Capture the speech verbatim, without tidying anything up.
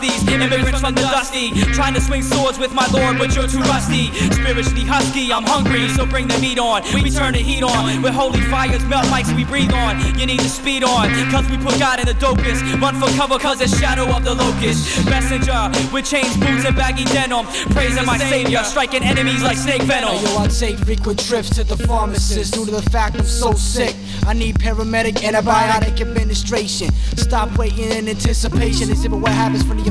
These immigrants from the dusty, trying to swing swords with my lord, but you're too rusty. Spiritually husky, I'm hungry, so bring the meat on. We turn the heat on, with holy fires melt mics we breathe on. You need to speed on, cause we put God in the dopest. Run for cover cause it's shadow of the locust. Messenger, with chains, boots, and baggy denim. Praising my savior, striking enemies like snake venom. Yo, I take frequent trips to the pharmacist due to the fact I'm so sick. I need paramedic antibiotic administration. Stop waiting in anticipation, exhibit what happens from the